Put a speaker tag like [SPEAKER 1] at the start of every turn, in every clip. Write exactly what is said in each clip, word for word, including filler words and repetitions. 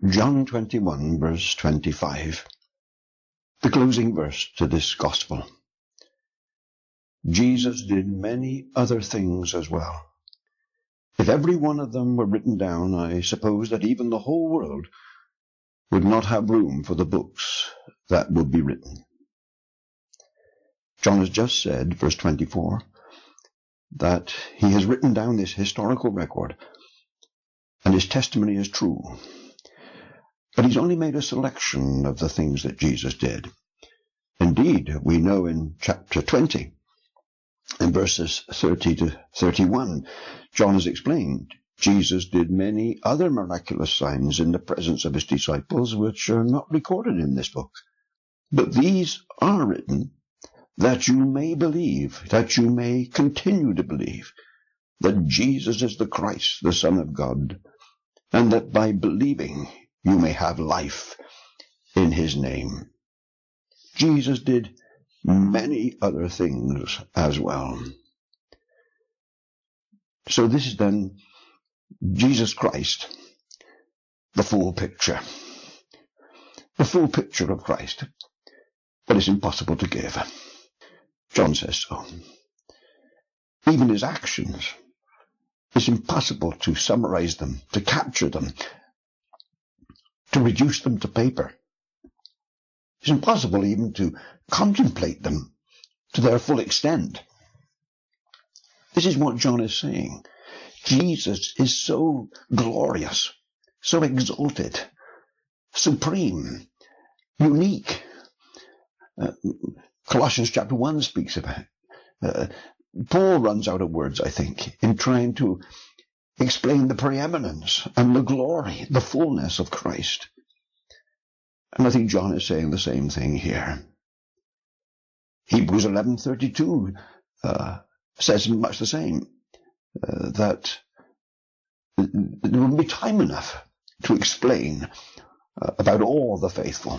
[SPEAKER 1] John twenty-one, verse twenty-five, the closing verse to this gospel. Jesus did many other things as well. If every one of them were written down, I suppose that even the whole world would not have room for the books that would be written. John has just said, verse twenty-four, that he has written down this historical record, and his testimony is true. But he's only made a selection of the things that Jesus did. Indeed, we know in chapter twenty, in verses thirty to thirty-one, John has explained, Jesus did many other miraculous signs in the presence of his disciples, which are not recorded in this book. But these are written that you may believe, that you may continue to believe, that Jesus is the Christ, the Son of God, and that by believing you may have life in his name. Jesus did many other things as well. So this is then Jesus Christ, the full picture. The full picture of Christ. But it's impossible to give. John says so. Even his actions, it's impossible to summarize them, to capture them, to reduce them to paper. It's impossible even to contemplate them to their full extent. This is what John is saying. Jesus is so glorious, so exalted, supreme, unique. Uh, Colossians chapter one speaks about it. Uh, Paul runs out of words, I think, in trying to explain the preeminence and the glory, the fullness of Christ. And I think John is saying the same thing here. Hebrews eleven thirty-two uh, says much the same, uh, that there wouldn't be time enough to explain uh, about all the faithful.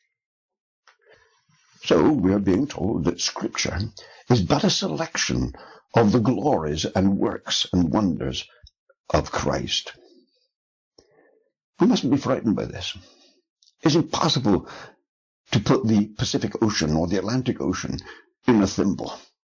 [SPEAKER 1] So we are being told that Scripture is but a selection of the glories and works and wonders of Christ. We mustn't be frightened by this. It's impossible to put the Pacific Ocean or the Atlantic Ocean in a thimble.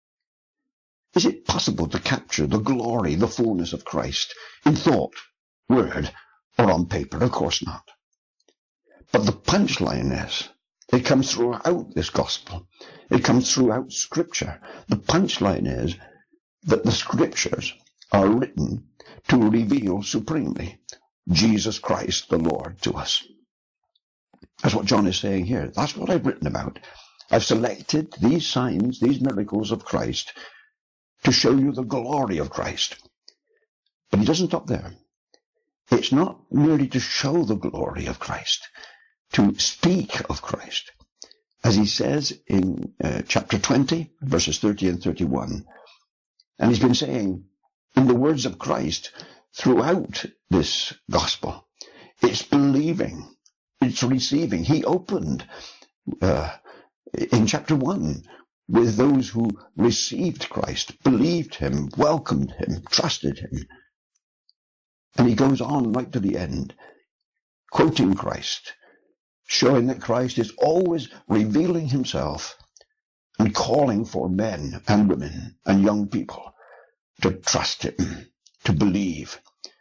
[SPEAKER 1] Is it possible to capture the glory, the fullness of Christ in thought, word, or on paper? Of course not. But the punchline is, it comes throughout this gospel. It comes throughout Scripture. The punchline is that the Scriptures are written to reveal supremely Jesus Christ the Lord to us. That's what John is saying here. That's what I've written about. I've selected these signs, these miracles of Christ, to show you the glory of Christ. But he doesn't stop there. It's not merely to show the glory of Christ, to speak of Christ. As he says in uh, chapter twenty, verses thirty and thirty-one. And he's been saying, in the words of Christ, throughout this gospel, it's believing. It's receiving. He opened uh, in chapter one with those who received Christ, believed him, welcomed him, trusted him. And he goes on right to the end, quoting Christ, showing that Christ is always revealing himself and calling for men and women and young people to trust him, to believe.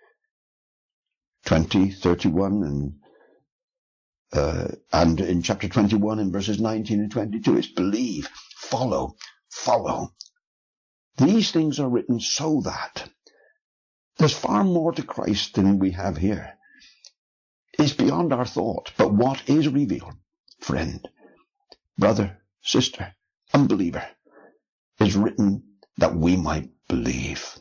[SPEAKER 1] twenty, thirty-one, and Uh, and in chapter twenty-one, in verses nineteen and twenty-two, it's believe, follow, follow. These things are written so that there's far more to Christ than we have here. It's beyond our thought, but what is revealed, friend, brother, sister, unbeliever, is written that we might believe.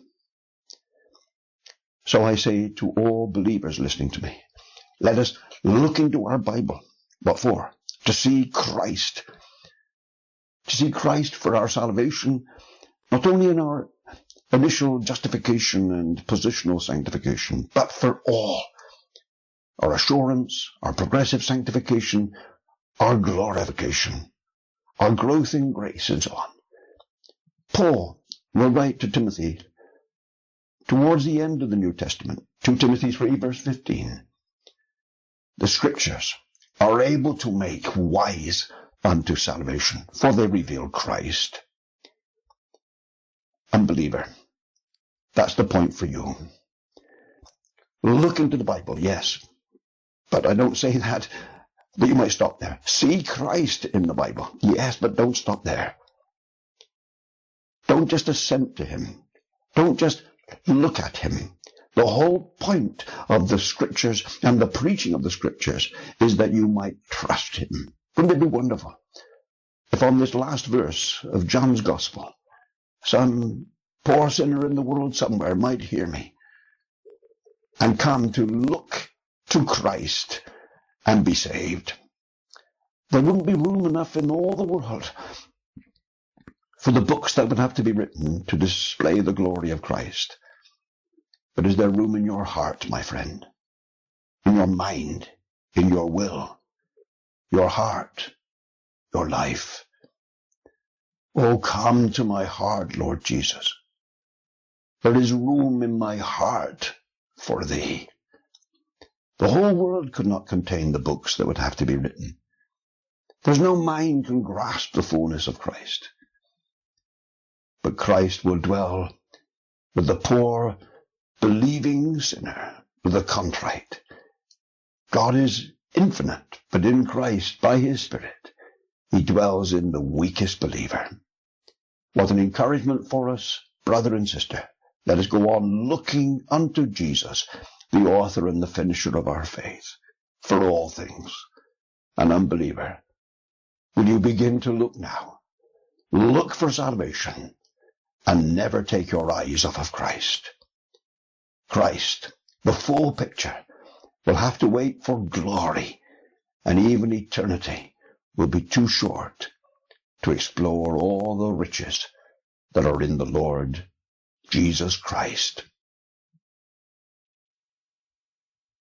[SPEAKER 1] So I say to all believers listening to me, let us look into our Bible. What for? To see Christ. To see Christ for our salvation, not only in our initial justification and positional sanctification, but for all. Our assurance, our progressive sanctification, our glorification, our growth in grace, and so on. Paul will write to Timothy towards the end of the New Testament, Second Timothy three, verse fifteen. the Scriptures are able to make wise unto salvation, for they reveal Christ. Unbeliever, that's the point for you. Look into the Bible, yes, but I don't say that, but you might stop there. See Christ in the Bible, yes, but don't stop there. Don't just assent to him. Don't just look at him. The whole point of the Scriptures and the preaching of the Scriptures is that you might trust him. Wouldn't it be wonderful if on this last verse of John's Gospel, some poor sinner in the world somewhere might hear me and come to look to Christ and be saved? There wouldn't be room enough in all the world for the books that would have to be written to display the glory of Christ. But is there room in your heart, my friend? In your mind, in your will, your heart, your life? Oh, come to my heart, Lord Jesus. There is room in my heart for thee. The whole world could not contain the books that would have to be written. There's no mind can grasp the fullness of Christ. But Christ will dwell with the poor, believing sinner, with the contrite. God is infinite, but in Christ, by his Spirit, he dwells in the weakest believer. What an encouragement for us, brother and sister. Let us go on looking unto Jesus, the author and the finisher of our faith, for all things. An unbeliever, will you begin to look now? Look for salvation, and never take your eyes off of Christ. Christ, the full picture, will have to wait for glory, and even eternity will be too short to explore all the riches that are in the Lord Jesus Christ.